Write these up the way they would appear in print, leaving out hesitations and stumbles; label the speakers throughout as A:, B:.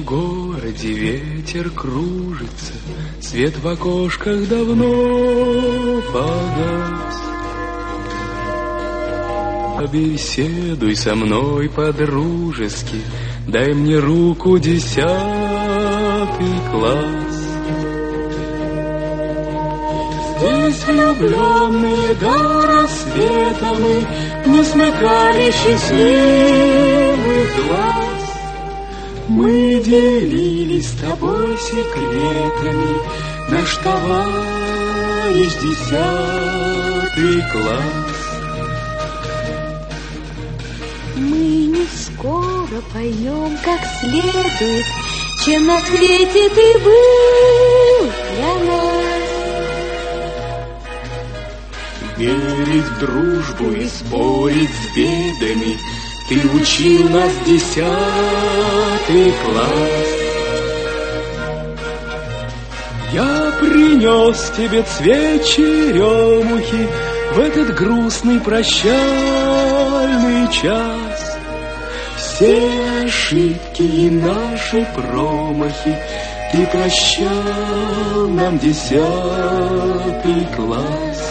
A: городе ветер кружится, свет в окошках давно погас. Побеседуй со мной по-дружески, дай мне руку, 10 класс. Здесь влюбленные до рассвета мы не смыкали счастливых глаз. Мы делились с тобой секретами, наш товарищ 10 класс.
B: Мы не скоро поймем как следует, чем на свете ты был для нас.
A: Верить в дружбу и спорить с бедами ты учил нас 10 класс. Я принес тебе цвет черемухи в этот грустный прощальный час. Все ошибки и наши промахи ты прощал нам 10 класс.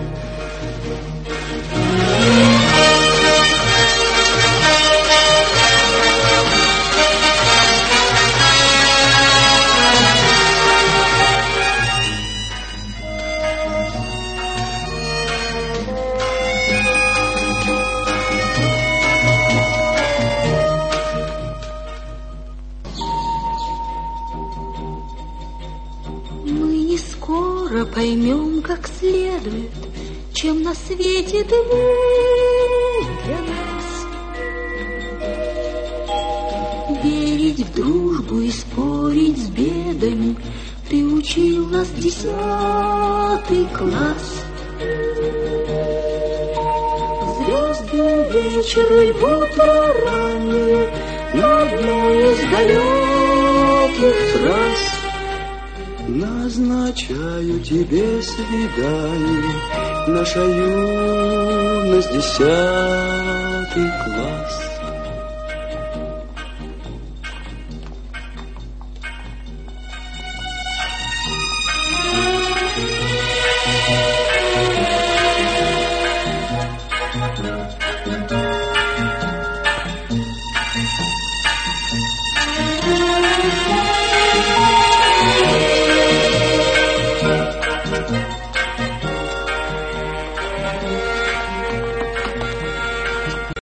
B: Скоро поймем как следует, чем на свете ты был для нас. Верить в дружбу и спорить с бедами ты учил нас 10 класс. Звездный вечер и утро раннее на одной из далеких трасс. Назначаю тебе свидание, наша юность 10 класс.